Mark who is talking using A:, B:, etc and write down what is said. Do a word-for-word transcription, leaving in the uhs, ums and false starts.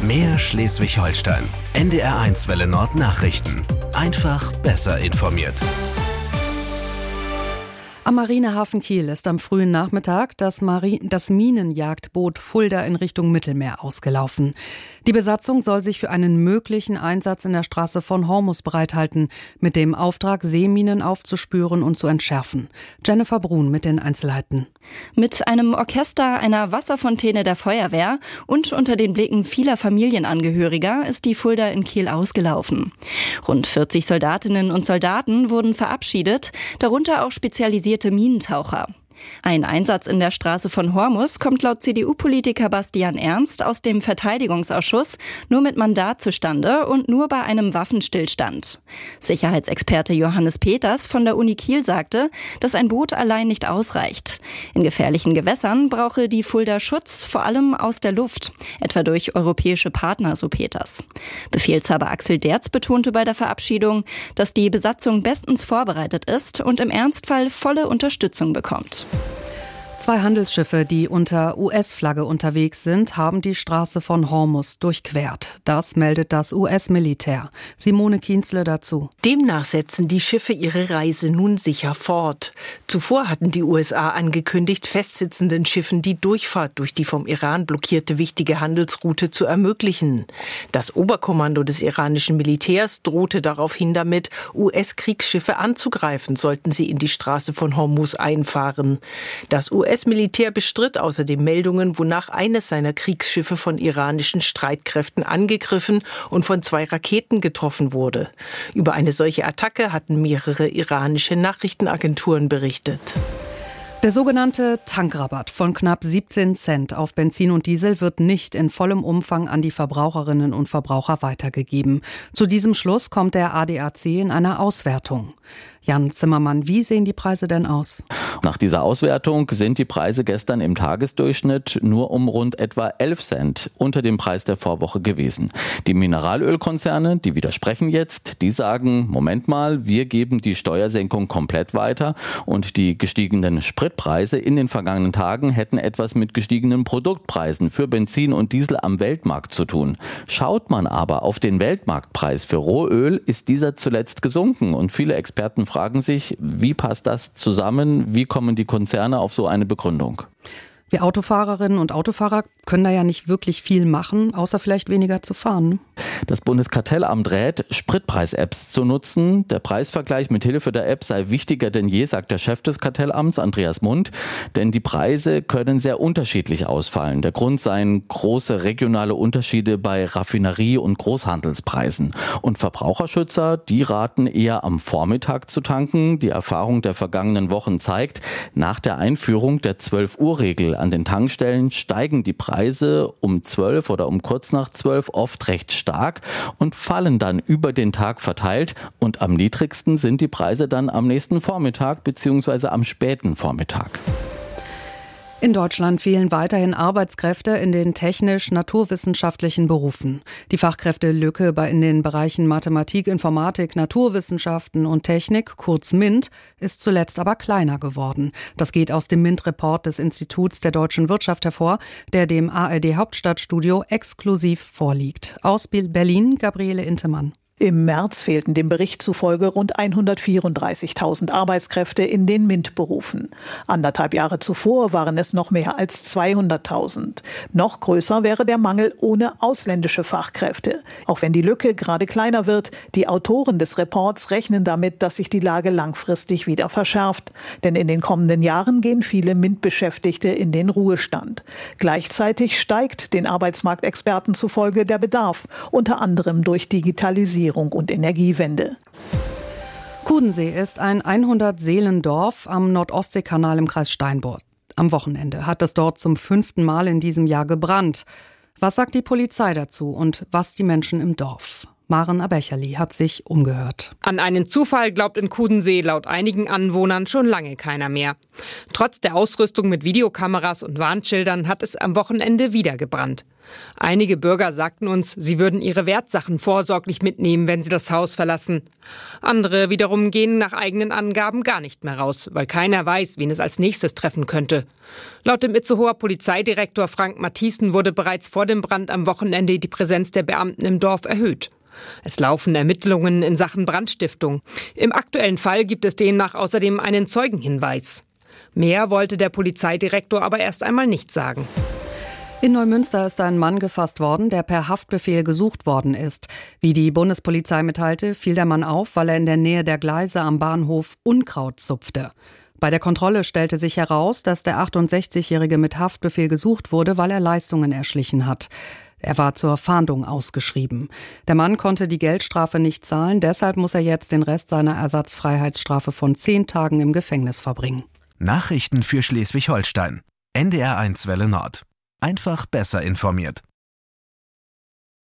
A: Mehr Schleswig-Holstein. N D R eins Welle Nord Nachrichten. Einfach besser informiert.
B: Am Marinehafen Kiel ist am frühen Nachmittag das, Mari- das Minenjagdboot Fulda in Richtung Mittelmeer ausgelaufen. Die Besatzung soll sich für einen möglichen Einsatz in der Straße von Hormuz bereithalten, mit dem Auftrag, Seeminen aufzuspüren und zu entschärfen. Jennifer Brun mit den Einzelheiten.
C: Mit einem Orchester, einer Wasserfontäne der Feuerwehr und unter den Blicken vieler Familienangehöriger ist die Fulda in Kiel ausgelaufen. Rund vierzig Soldatinnen und Soldaten wurden verabschiedet, darunter auch spezialisierte Minentaucher. Ein Einsatz in der Straße von Hormuz kommt laut C D U-Politiker Bastian Ernst aus dem Verteidigungsausschuss nur mit Mandat zustande und nur bei einem Waffenstillstand. Sicherheitsexperte Johannes Peters von der Uni Kiel sagte, dass ein Boot allein nicht ausreicht. In gefährlichen Gewässern brauche die Fulda Schutz, vor allem aus der Luft, etwa durch europäische Partner, so Peters. Befehlshaber Axel Derz betonte bei der Verabschiedung, dass die Besatzung bestens vorbereitet ist und im Ernstfall volle Unterstützung bekommt.
B: Zwei Handelsschiffe, die unter U S-Flagge unterwegs sind, haben die Straße von Hormuz durchquert. Das meldet das U S-Militär. Simone Kienzle dazu.
D: Demnach setzen die Schiffe ihre Reise nun sicher fort. Zuvor hatten die U S A angekündigt, festsitzenden Schiffen die Durchfahrt durch die vom Iran blockierte wichtige Handelsroute zu ermöglichen. Das Oberkommando des iranischen Militärs drohte daraufhin damit, U S-Kriegsschiffe anzugreifen, sollten sie in die Straße von Hormuz einfahren. Das U S-Militär bestritt außerdem Meldungen, wonach eines seiner Kriegsschiffe von iranischen Streitkräften angegriffen und von zwei Raketen getroffen wurde. Über eine solche Attacke hatten mehrere iranische Nachrichtenagenturen berichtet.
B: Der sogenannte Tankrabatt von knapp siebzehn Cent auf Benzin und Diesel wird nicht in vollem Umfang an die Verbraucherinnen und Verbraucher weitergegeben. Zu diesem Schluss kommt der A D A C in einer Auswertung. Jan Zimmermann, wie sehen die Preise denn aus?
E: Nach dieser Auswertung sind die Preise gestern im Tagesdurchschnitt nur um rund etwa elf Cent unter dem Preis der Vorwoche gewesen. Die Mineralölkonzerne, die widersprechen jetzt, die sagen, Moment mal, wir geben die Steuersenkung komplett weiter und die gestiegenen Spritpreise in den vergangenen Tagen hätten etwas mit gestiegenen Produktpreisen für Benzin und Diesel am Weltmarkt zu tun. Schaut man aber auf den Weltmarktpreis für Rohöl, ist dieser zuletzt gesunken und viele Experten fragen sich, wie passt das zusammen, wie kommen die Konzerne auf so eine Begründung?
B: Wir Autofahrerinnen und Autofahrer können da ja nicht wirklich viel machen, außer vielleicht weniger zu fahren.
E: Das Bundeskartellamt rät, Spritpreis-Apps zu nutzen. Der Preisvergleich mit Hilfe der App sei wichtiger denn je, sagt der Chef des Kartellamts, Andreas Mund. Denn die Preise können sehr unterschiedlich ausfallen. Der Grund seien große regionale Unterschiede bei Raffinerie- und Großhandelspreisen. Und Verbraucherschützer, die raten eher am Vormittag zu tanken. Die Erfahrung der vergangenen Wochen zeigt, nach der Einführung der zwölf-Uhr-Regel an den Tankstellen steigen die Preise um zwölf oder um kurz nach zwölf oft recht stark und fallen dann über den Tag verteilt. Und am niedrigsten sind die Preise dann am nächsten Vormittag bzw. am späten Vormittag.
B: In Deutschland fehlen weiterhin Arbeitskräfte in den technisch-naturwissenschaftlichen Berufen. Die Fachkräftelücke bei in den Bereichen Mathematik, Informatik, Naturwissenschaften und Technik, kurz MINT, ist zuletzt aber kleiner geworden. Das geht aus dem MINT-Report des Instituts der deutschen Wirtschaft hervor, der dem A R D-Hauptstadtstudio exklusiv vorliegt. Aus Berlin, Gabriele Intemann.
F: Im März fehlten dem Bericht zufolge rund hundertvierunddreißigtausend Arbeitskräfte in den MINT-Berufen. Anderthalb Jahre zuvor waren es noch mehr als zweihunderttausend. Noch größer wäre der Mangel ohne ausländische Fachkräfte. Auch wenn die Lücke gerade kleiner wird, die Autoren des Reports rechnen damit, dass sich die Lage langfristig wieder verschärft. Denn in den kommenden Jahren gehen viele MINT-Beschäftigte in den Ruhestand. Gleichzeitig steigt den Arbeitsmarktexperten zufolge der Bedarf, unter anderem durch Digitalisierung und Energiewende.
B: Kudensee ist ein hundert-Seelen-Dorf am Nordostseekanal im Kreis Steinburg. Am Wochenende hat es dort zum fünften Mal in diesem Jahr gebrannt. Was sagt die Polizei dazu und was die Menschen im Dorf? Maren Abecherli hat sich umgehört.
G: An einen Zufall glaubt in Kudensee laut einigen Anwohnern schon lange keiner mehr. Trotz der Ausrüstung mit Videokameras und Warnschildern hat es am Wochenende wieder gebrannt. Einige Bürger sagten uns, sie würden ihre Wertsachen vorsorglich mitnehmen, wenn sie das Haus verlassen. Andere wiederum gehen nach eigenen Angaben gar nicht mehr raus, weil keiner weiß, wen es als nächstes treffen könnte. Laut dem Itzehoer Polizeidirektor Frank Mathiessen wurde bereits vor dem Brand am Wochenende die Präsenz der Beamten im Dorf erhöht. Es laufen Ermittlungen in Sachen Brandstiftung. Im aktuellen Fall gibt es demnach außerdem einen Zeugenhinweis. Mehr wollte der Polizeidirektor aber erst einmal nicht sagen.
B: In Neumünster ist ein Mann gefasst worden, der per Haftbefehl gesucht worden ist. Wie die Bundespolizei mitteilte, fiel der Mann auf, weil er in der Nähe der Gleise am Bahnhof Unkraut zupfte. Bei der Kontrolle stellte sich heraus, dass der achtundsechzigjährige mit Haftbefehl gesucht wurde, weil er Leistungen erschlichen hat. Er war zur Fahndung ausgeschrieben. Der Mann konnte die Geldstrafe nicht zahlen, deshalb muss er jetzt den Rest seiner Ersatzfreiheitsstrafe von zehn Tagen im Gefängnis verbringen.
A: Nachrichten für Schleswig-Holstein. N D R eins Welle Nord. Einfach besser informiert.